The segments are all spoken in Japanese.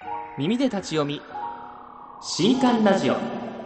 耳で立ち読み新刊ラジオ。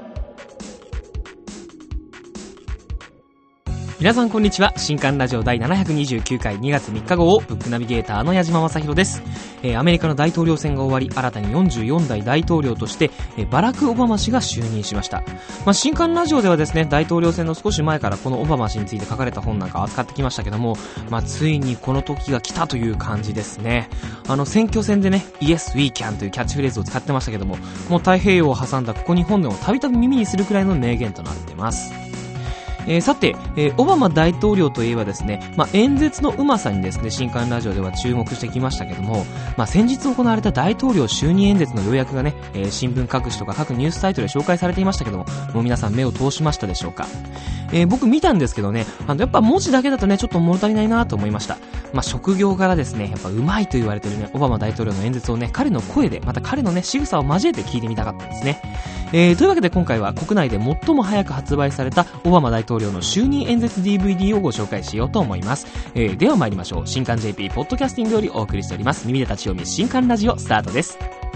皆さんこんにちは。新刊ラジオ第729回2月3日号をブックナビゲーターの矢島正宏です。アメリカの大統領選が終わり、新たに44代大統領としてバラク・オバマ氏が就任しました。新刊ラジオではですね、大統領選の少し前からこのオバマ氏について書かれた本なんか扱ってきましたけども、ついにこの時が来たという感じですね。選挙戦でね Yes we can というキャッチフレーズを使ってましたけども、もう太平洋を挟んだここ日本でもたびたび耳にするくらいの名言となっています。さて、オバマ大統領といえばですね、演説のうまさにですね、新刊ラジオでは注目してきましたけども、先日行われた大統領就任演説の要約がね、新聞各紙とか各ニュースサイトで紹介されていましたけども、もう皆さん目を通しましたでしょうか。僕見たんですけどね、やっぱ文字だけだとねちょっと物足りないなと思いました。職業柄ですね、やっぱ上手いと言われているねオバマ大統領の演説をね、彼の声でまた彼のね仕草を交えて聞いてみたかったんですね。というわけで今回は国内で最も早く発売されたオバマ大統領の就任演説 DVD をご紹介しようと思います。では参りましょう。新刊 JP ポッドキャスティングよりお送りしております耳で立ち読み新刊ラジオスタートです。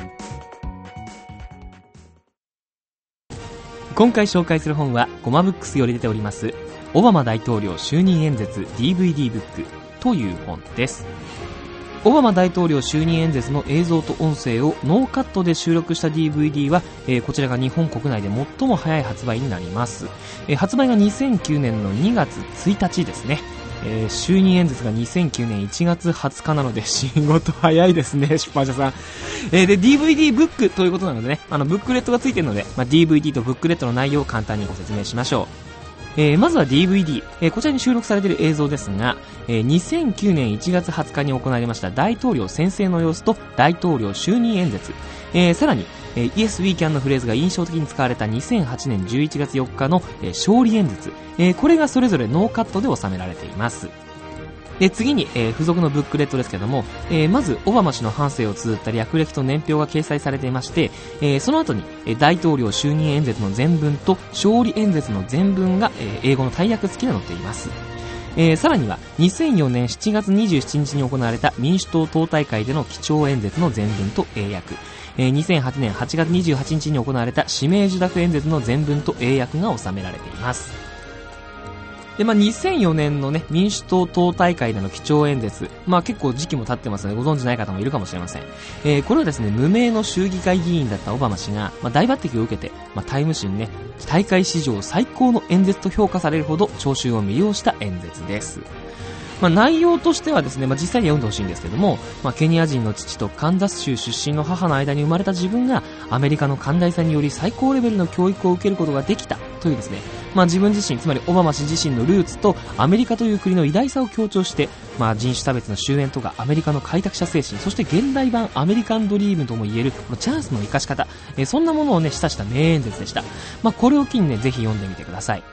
今回紹介する本はゴマブックスより出ておりますオバマ大統領就任演説 DVD ブックという本です。オバマ大統領就任演説の映像と音声をノーカットで収録した DVD は、こちらが日本国内で最も早い発売になります。発売が2009年の2月1日ですね。就任演説が2009年1月20日なので仕事早いですね、出版社さん。で DVD ブックということなのでね、ブックレットがついているので、DVD とブックレットの内容を簡単にご説明しましょう。まずは DVD、こちらに収録されている映像ですが、2009年1月20日に行われました大統領宣誓の様子と大統領就任演説、さらに、Yes we can のフレーズが印象的に使われた2008年11月4日の、勝利演説、これがそれぞれノーカットで収められています。で次に、付属のブックレットですけども、まずオバマ氏の半生を綴った略歴と年表が掲載されていまして、その後に、大統領就任演説の全文と勝利演説の全文が、英語の大訳付きで載っています。さらには2004年7月27日に行われた民主党党大会での基調演説の全文と英訳、2008年8月28日に行われた指名受諾演説の全文と英訳が収められています。で、2004年のね、民主党党大会での基調演説、結構時期も経ってますのでご存知ない方もいるかもしれません。これはですね、無名の州議会議員だったオバマ氏が、大抜擢を受けて、タイム誌にね、大会史上最高の演説と評価されるほど聴衆を魅了した演説です。内容としてはですね、実際に読んでほしいんですけども、ケニア人の父とカンザス州出身の母の間に生まれた自分がアメリカの寛大さにより最高レベルの教育を受けることができたというですね、自分自身、つまりオバマ氏自身のルーツとアメリカという国の偉大さを強調して、人種差別の終焉とかアメリカの開拓者精神、そして現代版アメリカンドリームとも言えるチャンスの生かし方、そんなものをね示唆した名演説でした。これを機にね、ぜひ読んでみてください。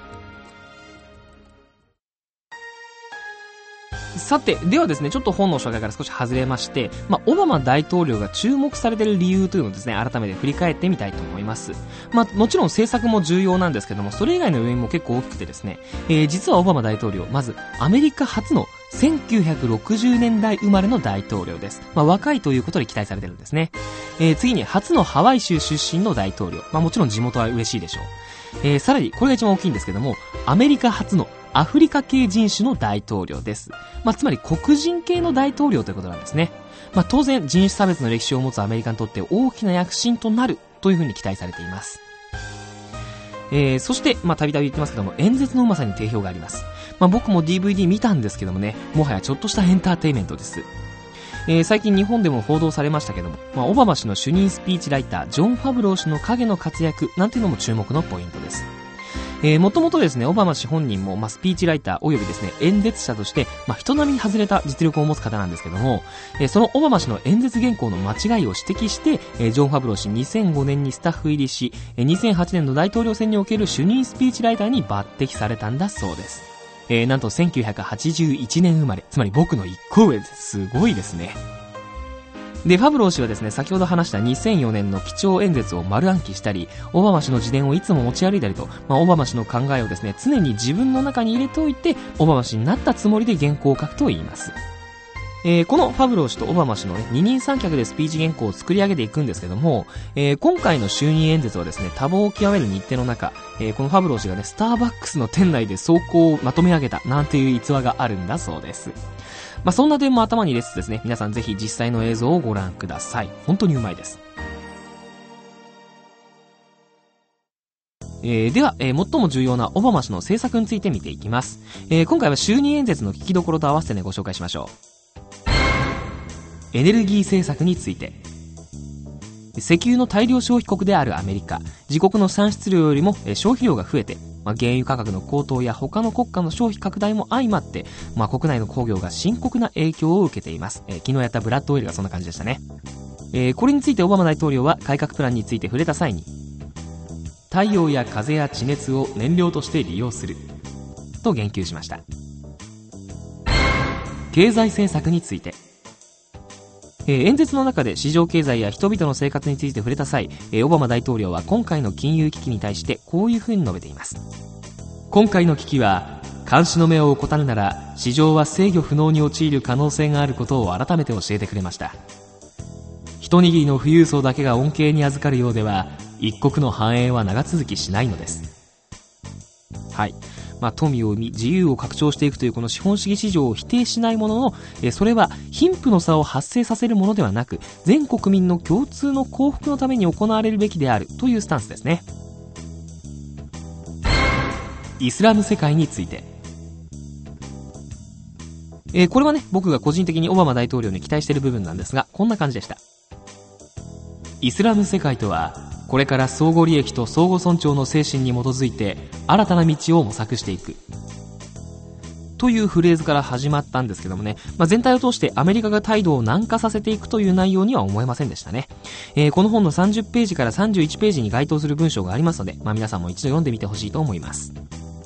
さて、ではですね、ちょっと本の紹介から少し外れまして、オバマ大統領が注目されている理由というのをですね、改めて振り返ってみたいと思います。もちろん政策も重要なんですけども、それ以外の要因も結構大きくてですね、実はオバマ大統領、まずアメリカ初の1960年代生まれの大統領です。若いということで期待されているんですね。次に初のハワイ州出身の大統領、もちろん地元は嬉しいでしょう。さらにこれが一番大きいんですけども、アメリカ初のアフリカ系人種の大統領です。つまり黒人系の大統領ということなんですね。当然人種差別の歴史を持つアメリカにとって大きな躍進となるというふうに期待されています。そしてたびたび言ってますけども、演説のうまさに定評があります。僕も DVD 見たんですけどもね、もはやちょっとしたエンターテイメントです。最近日本でも報道されましたけども、オバマ氏の主任スピーチライタージョン・ファブロー氏の影の活躍なんていうのも注目のポイントです。もともとですね、オバマ氏本人も、スピーチライターおよびですね、演説者として、人並みに外れた実力を持つ方なんですけども、そのオバマ氏の演説原稿の間違いを指摘して、ジョン・ファブロー氏2005年にスタッフ入りし、2008年の大統領選における主任スピーチライターに抜擢されたんだそうです。なんと1981年生まれ、つまり僕の1個上です。すごいですね。で、ファブロー氏はですね、先ほど話した2004年の基調演説を丸暗記したり、オバマ氏の自伝をいつも持ち歩いたりと、オバマ氏の考えをですね、常に自分の中に入れておいて、オバマ氏になったつもりで原稿を書くと言います。 このファブロー氏とオバマ氏の、ね、二人三脚でスピーチ原稿を作り上げていくんですけども、今回の就任演説はですね、多忙を極める日程の中、このファブロー氏がね、スターバックスの店内で走行をまとめ上げたなんていう逸話があるんだそうです。まあ、そんな点も頭に入れつつですね、皆さんぜひ実際の映像をご覧ください。本当にうまいです。では、最も重要なオバマ氏の政策について見ていきます。今回は就任演説の聞きどころと合わせてね、ご紹介しましょう。エネルギー政策について、石油の大量消費国であるアメリカ、自国の産出量よりも消費量が増えて、原油価格の高騰や他の国家の消費拡大も相まって、国内の工業が深刻な影響を受けています。昨日やったブラッドオイルがそんな感じでしたね。これについてオバマ大統領は改革プランについて触れた際に、太陽や風や地熱を燃料として利用すると言及しました。経済政策について、演説の中で市場経済や人々の生活について触れた際、オバマ大統領は今回の金融危機に対してこういうふうに述べています。今回の危機は監視の目を怠るなら市場は制御不能に陥る可能性があることを改めて教えてくれました。一握りの富裕層だけが恩恵に預かるようでは一国の繁栄は長続きしないのです。はい、富を生み自由を拡張していくというこの資本主義市場を否定しないものの、それは貧富の差を発生させるものではなく全国民の共通の幸福のために行われるべきであるというスタンスですね。イスラム世界について、これはね、僕が個人的にオバマ大統領に期待している部分なんですが、こんな感じでした。イスラム世界とはこれから相互利益と相互尊重の精神に基づいて新たな道を模索していくというフレーズから始まったんですけどもね、全体を通してアメリカが態度を軟化させていくという内容には思えませんでしたね。この本の30ページから31ページに該当する文章がありますので、皆さんも一度読んでみてほしいと思います。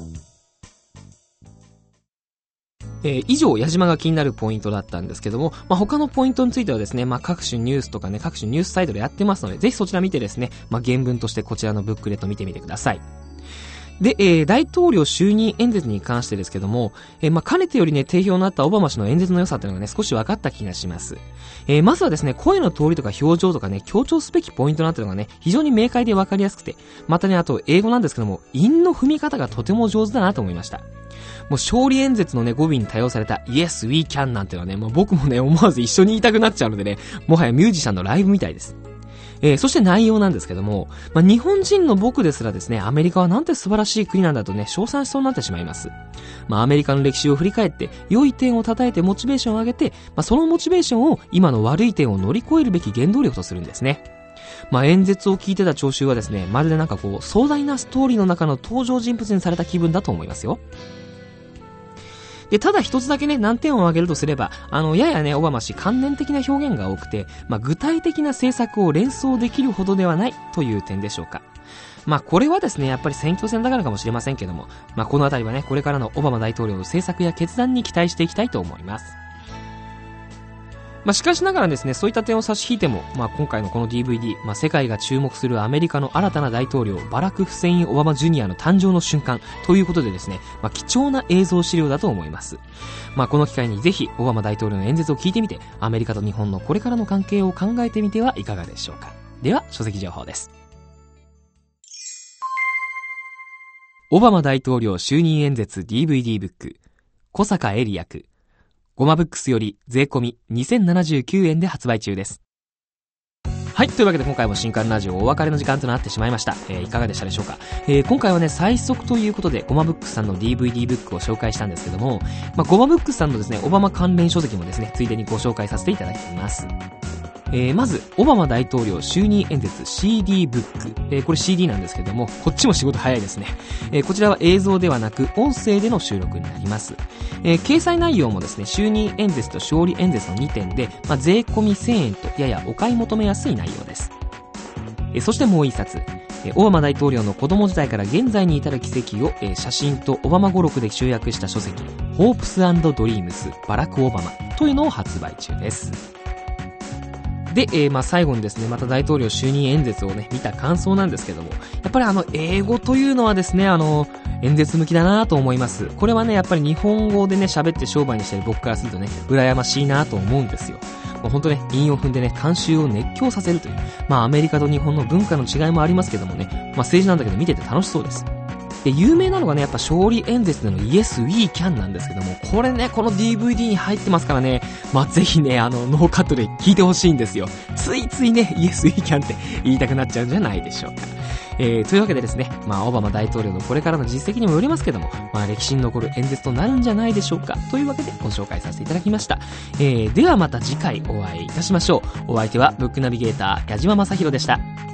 以上、矢島が気になるポイントだったんですけども、他のポイントについてはですね、各種ニュースとかね、各種ニュースサイトでやってますので、ぜひそちら見てですね、原文としてこちらのブックレット見てみてください。で、大統領就任演説に関してですけども、かねてよりね、定評のあったオバマ氏の演説の良さっていうのがね、少し分かった気がします。まずはですね、声の通りとか表情とかね、強調すべきポイントなんていうのがね、非常に明快で分かりやすくて、またね、あと英語なんですけども、韻の踏み方がとても上手だなと思いました。もう勝利演説のね、語尾に多用された Yes, we can なんていうのはね、僕もね、思わず一緒に言いたくなっちゃうのでね、もはやミュージシャンのライブみたいです。そして内容なんですけども、日本人の僕ですらですね、アメリカはなんて素晴らしい国なんだとね、称賛しそうになってしまいます。アメリカの歴史を振り返って、良い点を称えてモチベーションを上げて、そのモチベーションを今の悪い点を乗り越えるべき原動力とするんですね。演説を聞いてた聴衆はですね、まるでなんかこう、壮大なストーリーの中の登場人物にされた気分だと思いますよ。で、ただ一つだけね、難点を挙げるとすれば、ややね、オバマ氏、観念的な表現が多くて、具体的な政策を連想できるほどではないという点でしょうか。これはですね、やっぱり選挙戦だからかもしれませんけども、このあたりはね、これからのオバマ大統領の政策や決断に期待していきたいと思います。しかしながらですね、そういった点を差し引いても、今回のこの DVD、世界が注目するアメリカの新たな大統領、バラク・フセイン・オバマ・ジュニアの誕生の瞬間ということでですね、貴重な映像資料だと思います。この機会にぜひ、オバマ大統領の演説を聞いてみて、アメリカと日本のこれからの関係を考えてみてはいかがでしょうか。では、書籍情報です。オバマ大統領就任演説 DVD ブック、小坂絵里役、ゴマブックスより税込み2079円で発売中です。はい、というわけで今回も新刊ラジオお別れの時間となってしまいました。いかがでしたでしょうか。今回はね、最速ということでゴマブックスさんの DVD ブックを紹介したんですけども、ゴマブックスさんのですね、オバマ関連書籍もですね、ついでにご紹介させていただきます。まずオバマ大統領就任演説 CD ブック、これ CD なんですけども、こっちも仕事早いですね。こちらは映像ではなく音声での収録になります。掲載内容もですね、就任演説と勝利演説の2点で、税込み1000円とややお買い求めやすい内容です。そしてもう一冊、オバマ大統領の子供時代から現在に至る軌跡を、写真とオバマ語録で集約した書籍 Hopes and Dreams バラク・オバマというのを発売中です。で、最後にですね、また大統領就任演説をね、見た感想なんですけども、やっぱぱり英語というのはですね、演説向きだなと思います。これはね、やっぱり日本語でね、喋って商売にしてる僕からするとね、羨ましいなと思うんですよ。もうほんとね、韻を踏んでね、観衆を熱狂させるという。アメリカと日本の文化の違いもありますけどもね、政治なんだけど見てて楽しそうです。で、有名なのがね、やっぱ勝利演説での Yes, we can なんですけども、これね、この DVD に入ってますからね、ぜひね、ノーカットで聞いてほしいんですよ。ついついね、Yes, we can って言いたくなっちゃうんじゃないでしょうか。というわけでですね、オバマ大統領のこれからの実績にもよりますけども、歴史に残る演説となるんじゃないでしょうか。というわけでご紹介させていただきました。ではまた次回お会いいたしましょう。お相手はブックナビゲーター矢島正宏でした。